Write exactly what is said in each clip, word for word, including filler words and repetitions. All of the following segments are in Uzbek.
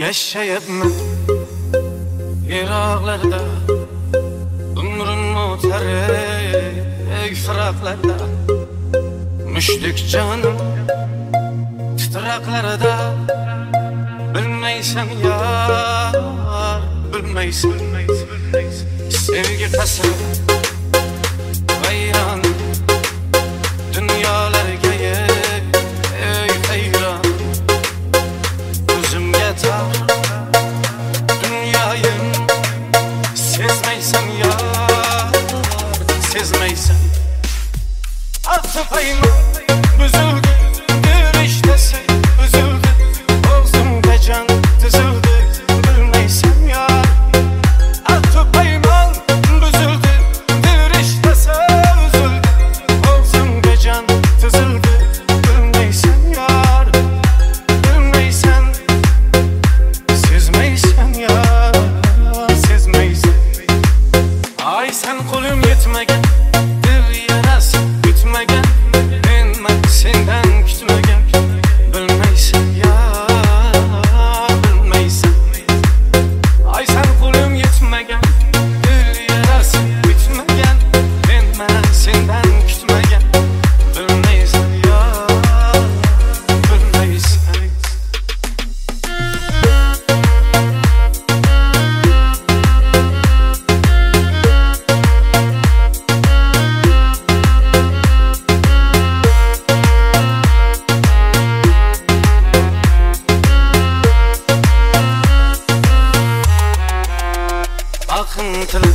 Yaşayıpman Iraklarda Umrim o'tar ey firaqlarda Mushdek canım titraqlarida Bilmaysan yar bilmaysan Sevgi qasri vayron dunyolarga ey hayron O'zimga tar dunyoyim sezmaysan yar sezmaysan Atfayman buzildi yurishdasan uzildi O'zimga jon tizildi bilmaysan yar Atfayman buzildi yurishdasan uzildi O'zimga jon tizildi bilmaysan yar bilmaysan sezmaysan yar sezmaysan Ay sen qo'lim yetmagan dil yarasi bitmagan menman sendan kutmagan bilmaysan yar bilmaysan Ay sen qo'lim yetmagan dil yarasi bitmagan menman sendan kutmagan bilmaysan yar bilmaysan Akıntılı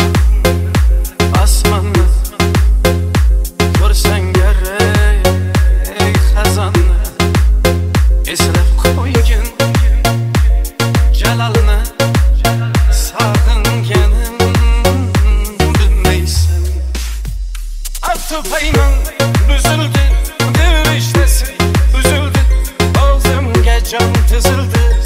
asmanı Görsen gerek ey hazanı Eslep koygun celalını Sağıngenim bilmeysen Atfayman büzüldü Dövüştesi üzüldü Ağzımga can tızıldı